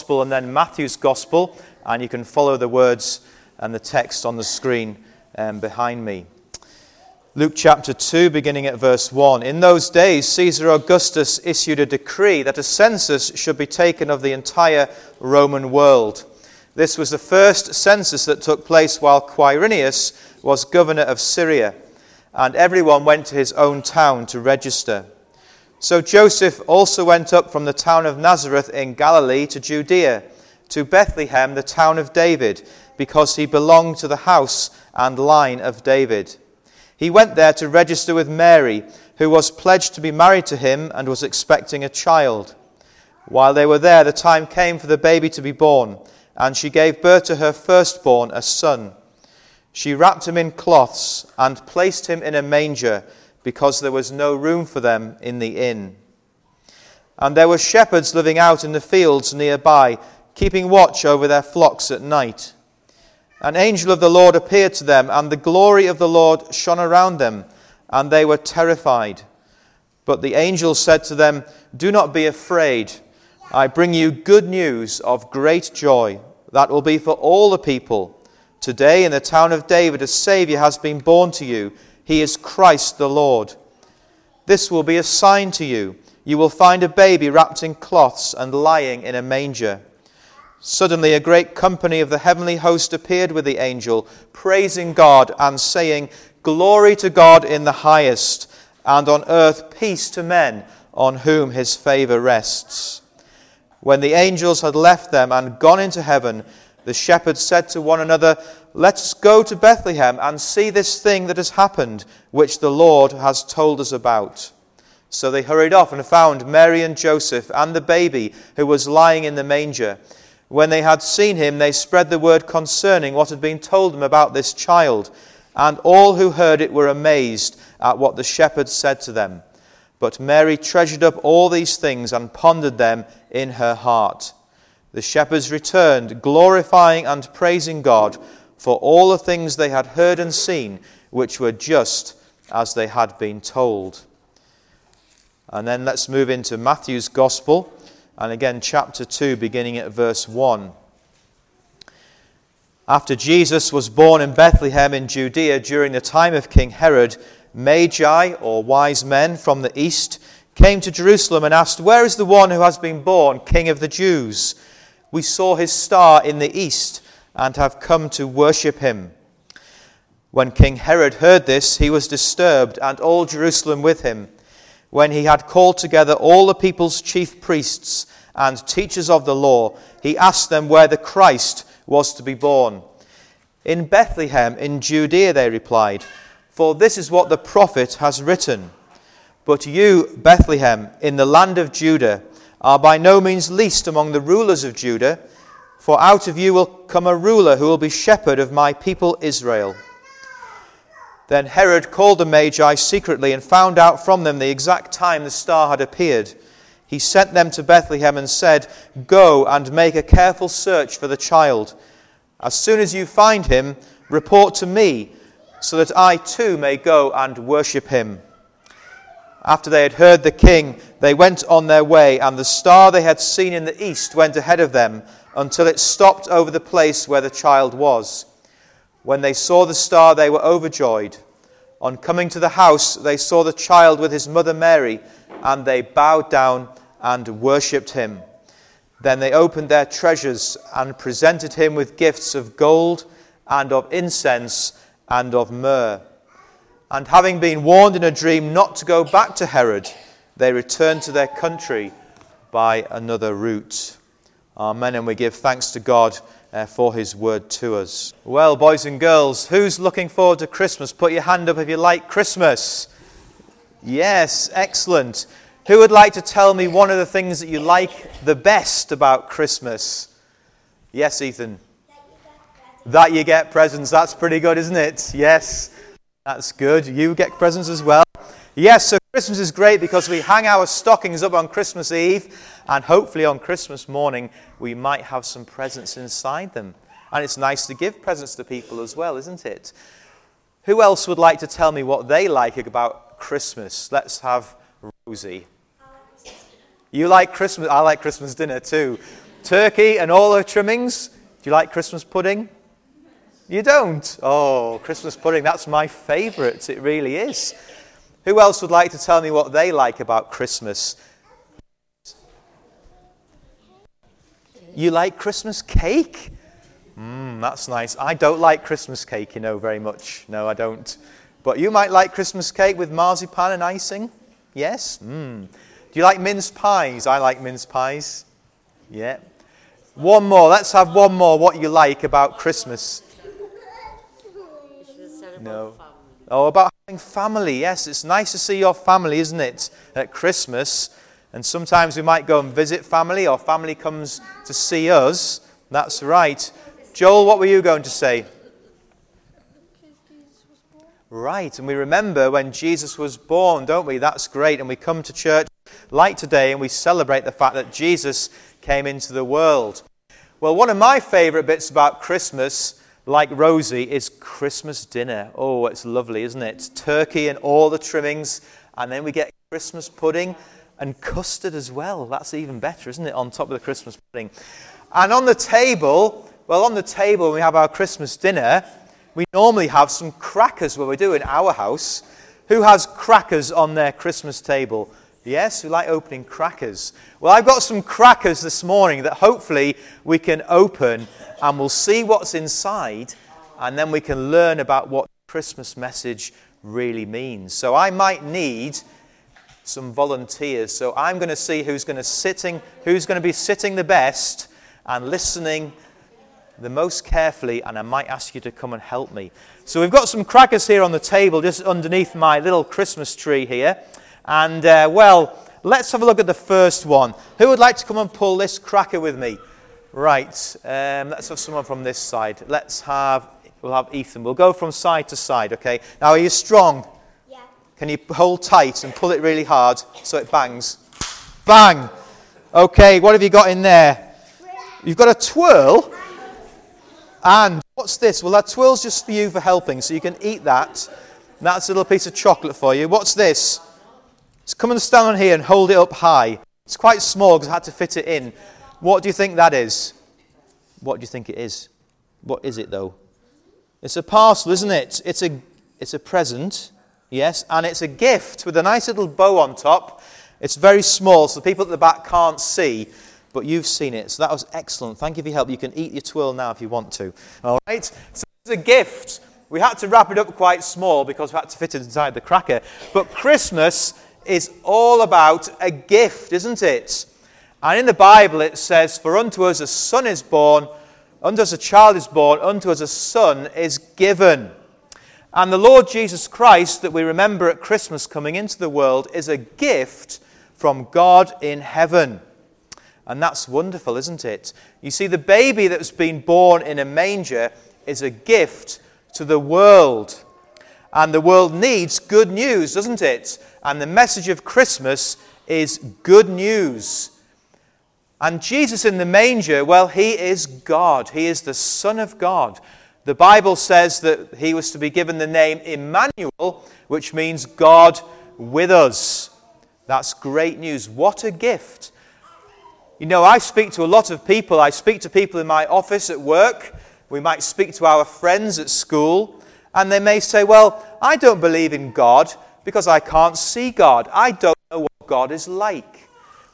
Gospel and then Matthew's Gospel, and you can follow the words and the text on the screen behind me. Luke chapter 2, beginning at verse 1. In those days, Caesar Augustus issued a decree that a census should be taken of the entire Roman world. This was the first census that took place while Quirinius was governor of Syria, and everyone went to his own town to register. So Joseph also went up from the town of Nazareth in Galilee to Judea, to Bethlehem, the town of David, because he belonged to the house and line of David. He went there to register with Mary, who was pledged to be married to him and was expecting a child. While they were there, the time came for the baby to be born, and she gave birth to her firstborn, a son. She wrapped him in cloths and placed him in a manger, because there was no room for them in the inn. And there were shepherds living out in the fields nearby, keeping watch over their flocks at night. An angel of the Lord appeared to them, and the glory of the Lord shone around them, and they were terrified. But the angel said to them, "Do not be afraid. I bring you good news of great joy that will be for all the people. Today in the town of David a Saviour has been born to you. He is Christ the Lord. This will be a sign to you. You will find a baby wrapped in cloths and lying in a manger." Suddenly a great company of the heavenly host appeared with the angel, praising God and saying, "Glory to God in the highest, and on earth peace to men on whom his favour rests." When the angels had left them and gone into heaven, the shepherds said to one another, "Let us go to Bethlehem and see this thing that has happened, which the Lord has told us about." So they hurried off and found Mary and Joseph and the baby who was lying in the manger. When they had seen him, they spread the word concerning what had been told them about this child, and all who heard it were amazed at what the shepherds said to them. But Mary treasured up all these things and pondered them in her heart. The shepherds returned, glorifying and praising God for all the things they had heard and seen, which were just as they had been told. And then let's move into Matthew's Gospel, and again chapter 2, beginning at verse 1. After Jesus was born in Bethlehem in Judea during the time of King Herod, Magi, or wise men from the east, came to Jerusalem and asked, "Where is the one who has been born, King of the Jews? We saw his star in the east and have come to worship him." When King Herod heard this, he was disturbed, and all Jerusalem with him. When he had called together all the people's chief priests and teachers of the law, he asked them where the Christ was to be born. "In Bethlehem in Judea," they replied, "for this is what the prophet has written. But you, Bethlehem, in the land of Judah, are by no means least among the rulers of Judah, for out of you will come a ruler who will be shepherd of my people Israel." Then Herod called the Magi secretly and found out from them the exact time the star had appeared. He sent them to Bethlehem and said, "Go and make a careful search for the child. As soon as you find him, report to me, so that I too may go and worship him." After they had heard the king, they went on their way, and the star they had seen in the east went ahead of them until it stopped over the place where the child was. When they saw the star, they were overjoyed. On coming to the house, they saw the child with his mother Mary, and they bowed down and worshipped him. Then they opened their treasures and presented him with gifts of gold and of incense and of myrrh. And having been warned in a dream not to go back to Herod, they returned to their country by another route. Amen. And we give thanks to God for his word to us. Well, boys and girls, who's looking forward to Christmas? Put your hand up if you like Christmas. Yes, excellent. Who would like to tell me one of the things that you like the best about Christmas? Yes, Ethan. That you get presents. That's pretty good, isn't it? Yes. That's good. You get presents as well. Yes, so Christmas is great because we hang our stockings up on Christmas Eve, and hopefully on Christmas morning we might have some presents inside them. And it's nice to give presents to people as well, isn't it? Who else would like to tell me what they like about Christmas? Let's have Rosie. You like Christmas? I like Christmas dinner too. Turkey and all the trimmings. Do you like Christmas pudding? You don't? Oh, Christmas pudding, that's my favourite. It really is. Who else would like to tell me what they like about Christmas? You like Christmas cake? That's nice. I don't like Christmas cake, very much. No, I don't. But you might like Christmas cake with marzipan and icing? Yes? Do you like mince pies? I like mince pies. Yeah. One more. Let's have one more. What you like about Christmas? No. Oh, about having family. Yes, it's nice to see your family, isn't it, at Christmas? And sometimes we might go and visit family, or family comes to see us. That's right. Joel, what were you going to say? Right, and we remember when Jesus was born, don't we? That's great. And we come to church like today and we celebrate the fact that Jesus came into the world. Well, one of my favourite bits about Christmas, like Rosie, is Christmas dinner. Oh, it's lovely, isn't it? Turkey and all the trimmings, and then we get Christmas pudding and custard as well. That's even better, isn't it, on top of the Christmas pudding? And on the table, when we have our Christmas dinner, we normally have some crackers, we do in our house. Who has crackers on their Christmas table? Yes, we like opening crackers. Well, I've got some crackers this morning that hopefully we can open and we'll see what's inside, and then we can learn about what the Christmas message really means. So I might need some volunteers. So I'm going to see who's going to be sitting the best and listening the most carefully, and I might ask you to come and help me. So we've got some crackers here on the table just underneath my little Christmas tree here. And, let's have a look at the first one. Who would like to come and pull this cracker with me? Right, let's have someone from this side. We'll have Ethan. We'll go from side to side, okay? Now, are you strong? Yeah. Can you hold tight and pull it really hard so it bangs? Bang! Okay, what have you got in there? You've got a twirl. And what's this? Well, that twirl's just for you for helping, so you can eat that. That's a little piece of chocolate for you. What's this? Just come and stand on here and hold it up high. It's quite small because I had to fit it in. What do you think that is? What do you think it is? What is it, though? It's a parcel, isn't it? It's a present, yes, and it's a gift with a nice little bow on top. It's very small, so the people at the back can't see. But you've seen it, so that was excellent. Thank you for your help. You can eat your twirl now if you want to. All right? So it's a gift. We had to wrap it up quite small because we had to fit it inside the cracker. But Christmas is all about a gift, isn't it? And in the Bible it says, "For unto us a son is born, unto us a child is born, unto us a son is given." And the Lord Jesus Christ that we remember at Christmas coming into the world is a gift from God in heaven. And that's wonderful, isn't it? You see, the baby that's been born in a manger is a gift to the world. And the world needs good news, doesn't it? And the message of Christmas is good news. And Jesus in the manger, well, he is God. He is the Son of God. The Bible says that he was to be given the name Emmanuel, which means God with us. That's great news. What a gift. You know, I speak to a lot of people. I speak to people in my office at work. We might speak to our friends at school. And they may say, well, I don't believe in God because I can't see God. I don't know what God is like.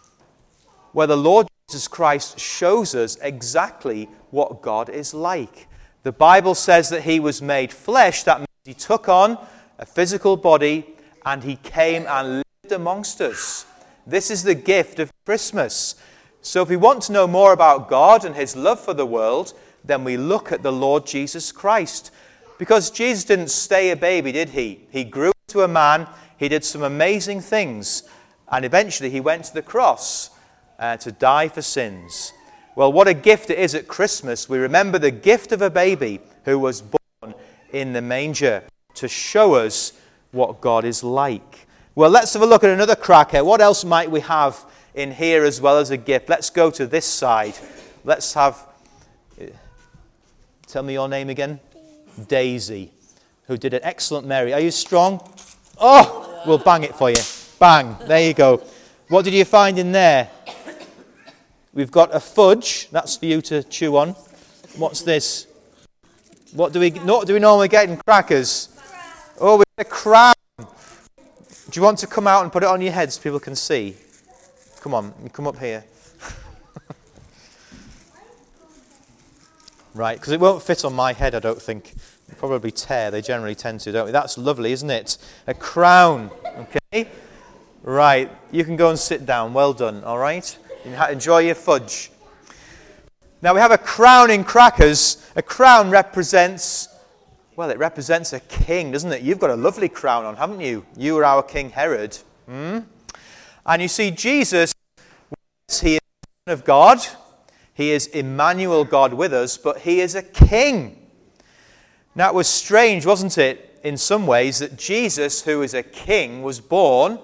Well, the Lord Jesus Christ shows us exactly what God is like. The Bible says that he was made flesh. That means he took on a physical body and he came and lived amongst us. This is the gift of Christmas. So if we want to know more about God and his love for the world, then we look at the Lord Jesus Christ. Because Jesus didn't stay a baby, did he? He grew into a man, he did some amazing things, and eventually he went to the cross to die for sins. Well, what a gift it is at Christmas. We remember the gift of a baby who was born in the manger to show us what God is like. Well, let's have a look at another cracker. What else might we have in here as well as a gift? Let's go to this side. Let's have, tell me your name again. Daisy, who did an excellent Mary. Are you strong? Oh, we'll bang it for you. Bang. There you go. What did you find in there? We've got a fudge. That's for you to chew on. What's this? What do we normally get in crackers? Oh, we get a crown. Do you want to come out and put it on your head so people can see? Come on, you come up here. Right, because it won't fit on my head, I don't think. It'll probably tear. They generally tend to, don't they? That's lovely, isn't it? A crown. Okay? Right, you can go and sit down. Well done, all right? Enjoy your fudge. Now, we have a crown in crackers. A crown represents, well, it represents a king, doesn't it? You've got a lovely crown on, haven't you? You are our King Herod. And you see, Jesus, he is the Son of God. He is Emmanuel, God with us, but he is a king. Now, it was strange, wasn't it, in some ways, that Jesus, who is a king, was born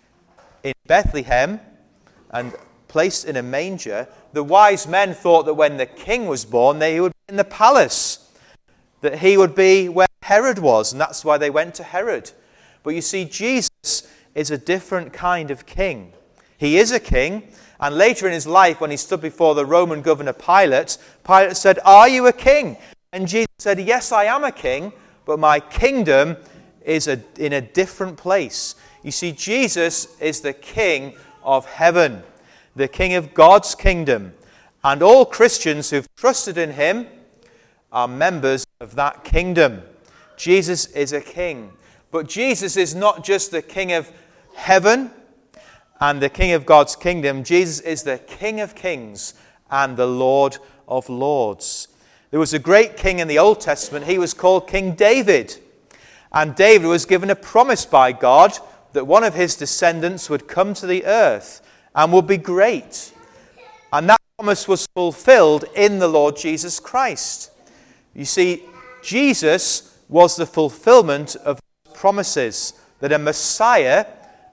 in Bethlehem and placed in a manger. The wise men thought that when the king was born, he would be in the palace, that he would be where Herod was, and that's why they went to Herod. But you see, Jesus is a different kind of king. He is a king, and later in his life, when he stood before the Roman governor Pilate, Pilate said, "Are you a king?" And Jesus said, "Yes, I am a king, but my kingdom is in a different place." You see, Jesus is the King of heaven, the King of God's kingdom. And all Christians who've trusted in him are members of that kingdom. Jesus is a king. But Jesus is not just the King of heaven and the King of God's kingdom. Jesus is the King of kings and the Lord of lords. There was a great king in the Old Testament. He was called King David. And David was given a promise by God that one of his descendants would come to the earth and would be great. And that promise was fulfilled in the Lord Jesus Christ. You see, Jesus was the fulfillment of promises that a Messiah,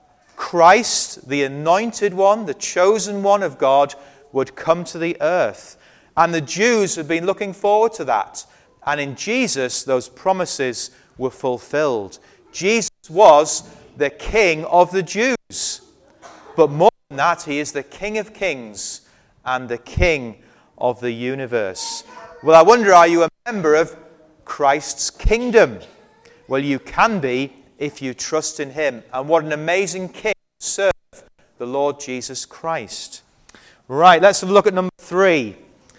Christ, the anointed one, the chosen one of God, would come to the earth. And the Jews had been looking forward to that. And in Jesus, those promises were fulfilled. Jesus was the King of the Jews. But more than that, he is the King of kings and the King of the universe. Well, I wonder, are you a member of Christ's kingdom? Well, you can be if you trust in him. And what an amazing king to serve, the Lord Jesus Christ. Right, let's have a look at number 3.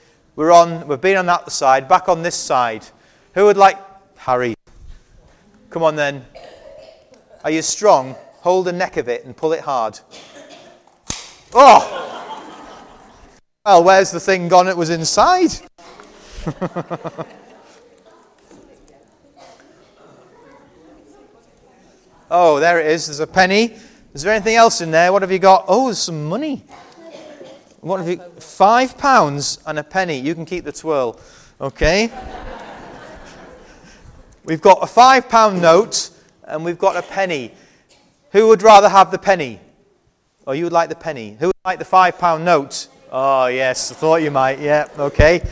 We've been on that side, back on this side. Who would like... Harry. Come on then. Are you strong? Hold the neck of it and pull it hard. Oh! Well, where's the thing gone that was inside? Oh, there it is. There's a penny. Is there anything else in there? What have you got? Oh, there's some money. What have you? £5 and a penny. You can keep the twirl. Okay. We've got a £5 note and we've got a penny. Who would rather have the penny? Oh, you would like the penny. Who would like the £5 note? Oh, yes. I thought you might. Yeah. Okay.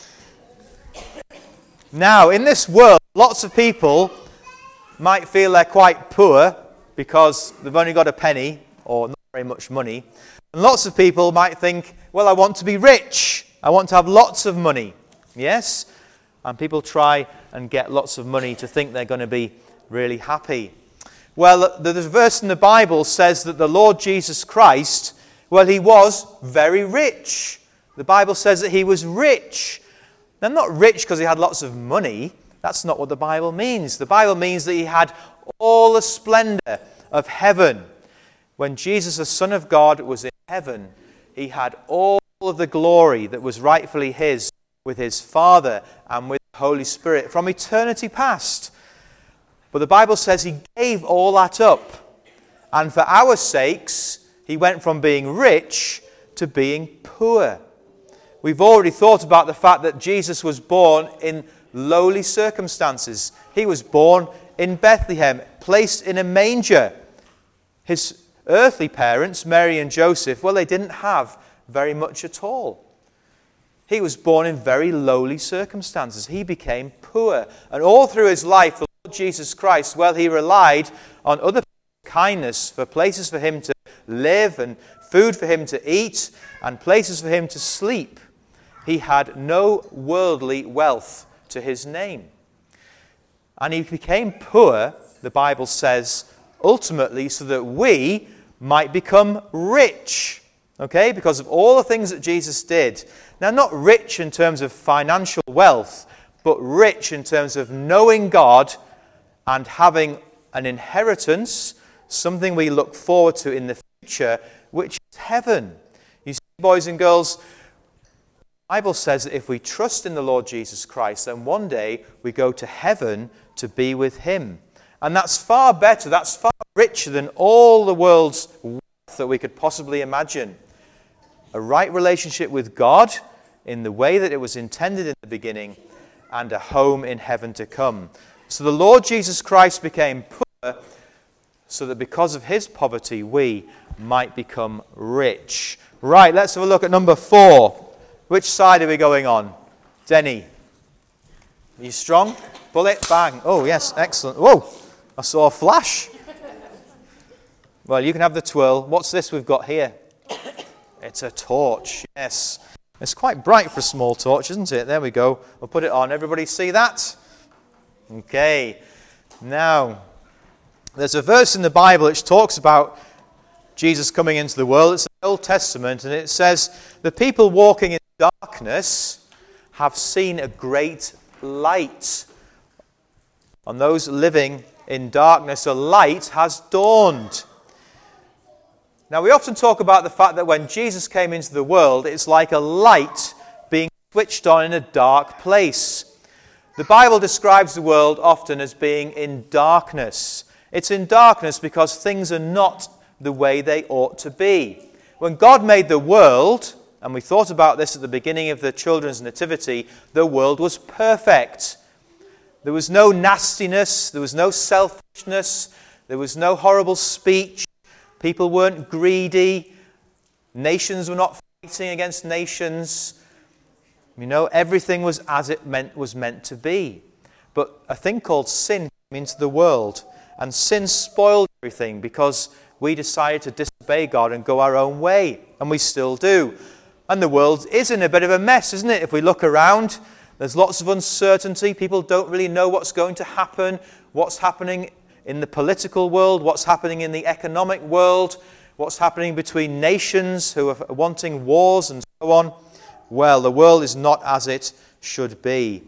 Now, in this world, lots of people might feel they're quite poor because they've only got a penny or not very much money. And lots of people might think, well, I want to be rich. I want to have lots of money. Yes? And people try and get lots of money to think they're going to be really happy. Well, the verse in the Bible says that the Lord Jesus Christ, well, he was very rich. The Bible says that he was rich. Now, not rich because he had lots of money. That's not what the Bible means. The Bible means that he had all the splendor of heaven. When Jesus, the Son of God, was in heaven, he had all of the glory that was rightfully his with his Father and with the Holy Spirit from eternity past. But the Bible says he gave all that up. And for our sakes, he went from being rich to being poor. We've already thought about the fact that Jesus was born in lowly circumstances. He was born in Bethlehem, placed in a manger. His earthly parents, Mary and Joseph, well, they didn't have very much at all. He was born in very lowly circumstances. He became poor. And all through his life, the Lord Jesus Christ, well, he relied on other people's kindness for places for him to live and food for him to eat and places for him to sleep. He had no worldly wealth to his name. And he became poor, the Bible says, ultimately so that we might become rich. Okay, because of all the things that Jesus did. Now, not rich in terms of financial wealth, but rich in terms of knowing God and having an inheritance, something we look forward to in the future, which is heaven. You see, boys and girls, the Bible says that if we trust in the Lord Jesus Christ, then one day we go to heaven to be with him. And that's far better, that's far richer than all the world's wealth that we could possibly imagine. A right relationship with God in the way that it was intended in the beginning, and a home in heaven to come. So the Lord Jesus Christ became poor so that because of his poverty we might become rich. Right, let's have a look at number 4. Which side are we going on? Denny. Are you strong? Bullet, bang. Oh yes, excellent. Whoa, I saw a flash. Well, you can have the twirl. What's this we've got here? It's a torch, yes. It's quite bright for a small torch, isn't it? There we go. We'll put it on. Everybody see that? Okay. Now, there's a verse in the Bible which talks about Jesus coming into the world. It's in the Old Testament, and it says, the people walking in darkness have seen a great light. On those living in darkness, a light has dawned. Now, we often talk about the fact that when Jesus came into the world, it's like a light being switched on in a dark place. The Bible describes the world often as being in darkness. It's in darkness because things are not the way they ought to be. When God made the world, and we thought about this at the beginning of the children's nativity, the world was perfect. There was no nastiness, there was no selfishness, there was no horrible speech. People weren't greedy. Nations were not fighting against nations. You know, everything was as it was meant to be. But a thing called sin came into the world, and sin spoiled everything because we decided to disobey God and go our own way, and we still do. And the world is in a bit of a mess, isn't it? If we look around, there's lots of uncertainty. People don't really know what's going to happen, what's happening in the political world, what's happening in the economic world, what's happening between nations who are wanting wars and so on. Well, the world is not as it should be.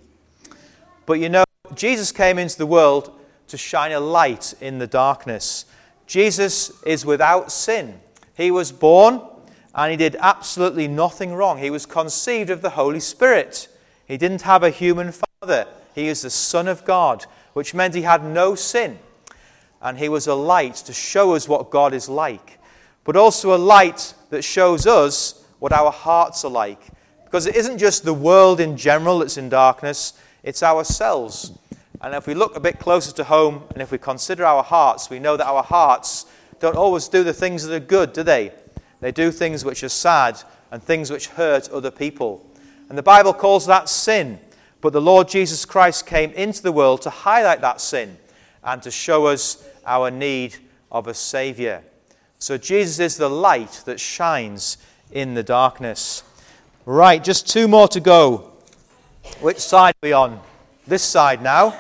But you know, Jesus came into the world to shine a light in the darkness. Jesus is without sin. He was born and he did absolutely nothing wrong. He was conceived of the Holy Spirit. He didn't have a human father. He is the Son of God, which meant he had no sin. And he was a light to show us what God is like, but also a light that shows us what our hearts are like. Because it isn't just the world in general that's in darkness, it's ourselves. And if we look a bit closer to home, and if we consider our hearts, we know that our hearts don't always do the things that are good, do they? They do things which are sad and things which hurt other people. And the Bible calls that sin. But the Lord Jesus Christ came into the world to highlight that sin and to show us our need of a Savior. So Jesus is the light that shines in the darkness. Right, just 2 more to go. Which side are we on? This side now.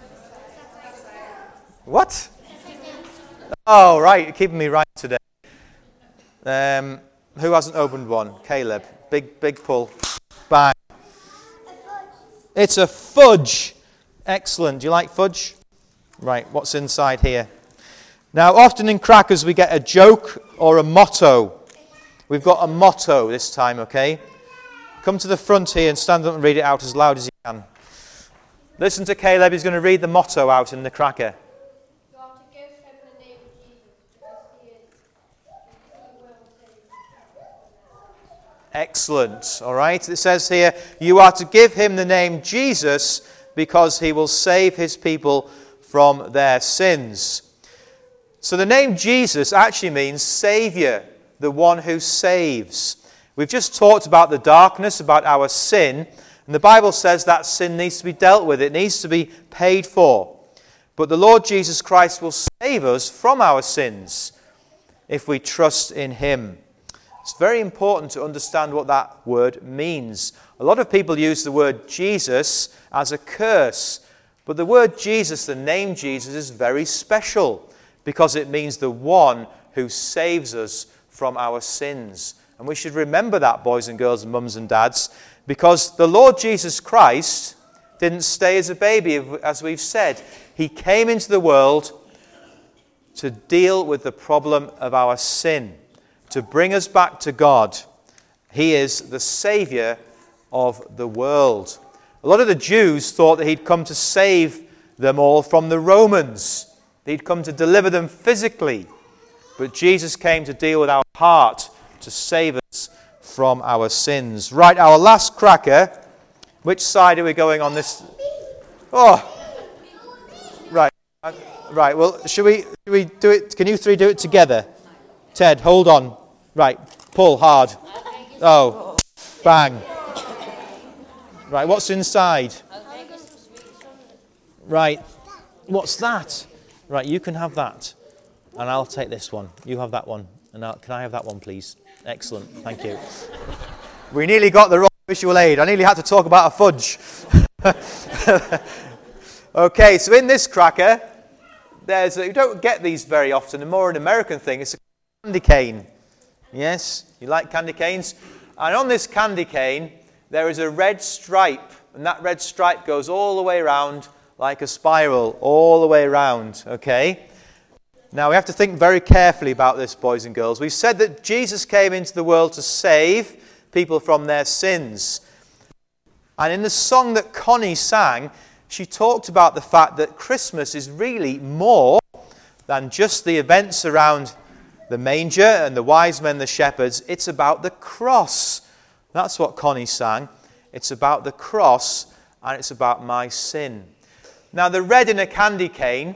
What? Oh, right, you're keeping me right today. Who hasn't opened one? Caleb. Big pull. Bang. It's a fudge. Excellent. Do you like fudge? Right, what's inside here? Now, often in crackers we get a joke or a motto. We've got a motto this time, okay? Come to the front here and stand up and read it out as loud as you can. Listen to Caleb, he's going to read the motto out in the cracker. You are to give him the name of Jesus, because he is, and he will save you. Excellent. All right, it says here, you are to give him the name Jesus because he will save his people from their sins. So the name Jesus actually means Savior, the one who saves. We've just talked about the darkness, about our sin, and the Bible says that sin needs to be dealt with. It needs to be paid for. But the Lord Jesus Christ will save us from our sins if we trust in him. It's very important to understand what that word means. A lot of people use the word Jesus as a curse, but the word Jesus, the name Jesus, is very special because it means the one who saves us from our sins. And we should remember that, boys and girls and mums and dads, because the Lord Jesus Christ didn't stay as a baby, as we've said. He came into the world to deal with the problem of our sin, to bring us back to God. He is the Saviour of the world. A lot of the Jews thought that he'd come to save them all from the Romans. He'd come to deliver them physically. But Jesus came to deal with our heart, to save us from our sins. Right, our last cracker. Which side are we going on this? Oh, right. Right, well, should we do it? Can you three do it together? Ted, hold on. Right, pull hard. Oh, bang. Right, what's inside? Right, what's that? Right, you can have that. And I'll take this one. You have that one. And can I have that one, please? Excellent, thank you. We nearly got the wrong visual aid. I nearly had to talk about a fudge. Okay, so in this cracker, you don't get these very often. A more an American thing. It's a candy cane. Yes, you like candy canes? And on this candy cane, there is a red stripe. And that red stripe goes all the way around like a spiral, all the way around. Okay? Now, we have to think very carefully about this, boys and girls. We've said that Jesus came into the world to save people from their sins. And in the song that Connie sang, she talked about the fact that Christmas is really more than just the events around the manger and the wise men, the shepherds. It's about the cross. That's what Connie sang. It's about the cross and it's about my sin. Now, the red in a candy cane,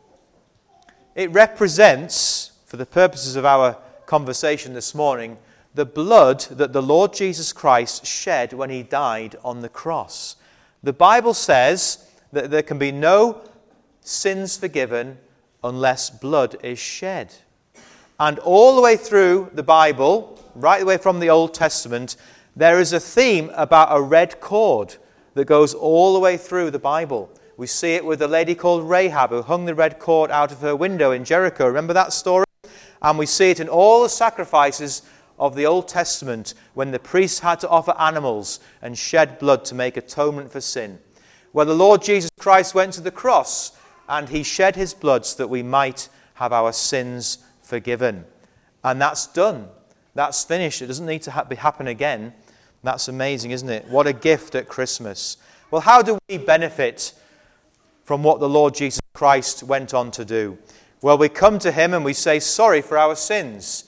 it represents, for the purposes of our conversation this morning, the blood that the Lord Jesus Christ shed when he died on the cross. The Bible says that there can be no sins forgiven unless blood is shed. And all the way through the Bible, right the way from the Old Testament, there is a theme about a red cord that goes all the way through the Bible. We see it with a lady called Rahab who hung the red cord out of her window in Jericho. Remember that story? And we see it in all the sacrifices of the Old Testament when the priests had to offer animals and shed blood to make atonement for sin. Well, the Lord Jesus Christ went to the cross and he shed his blood so that we might have our sins forgiven. And that's done. That's finished. It doesn't need to happen again. That's amazing, isn't it? What a gift at Christmas. Well, how do we benefit from what the Lord Jesus Christ went on to do? Well, we come to him and we say sorry for our sins.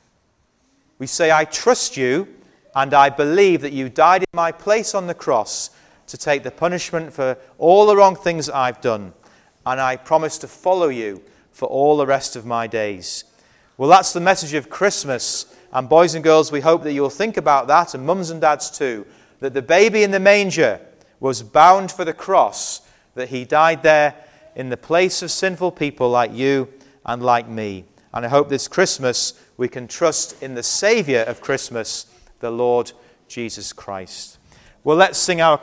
We say, I trust you and I believe that you died in my place on the cross to take the punishment for all the wrong things that I've done. And I promise to follow you for all the rest of my days. Well, that's the message of Christmas. And boys and girls, we hope that you'll think about that, and mums and dads too, that the baby in the manger was bound for the cross, that he died there in the place of sinful people like you and like me. And I hope this Christmas we can trust in the Saviour of Christmas, the Lord Jesus Christ. Well, let's sing our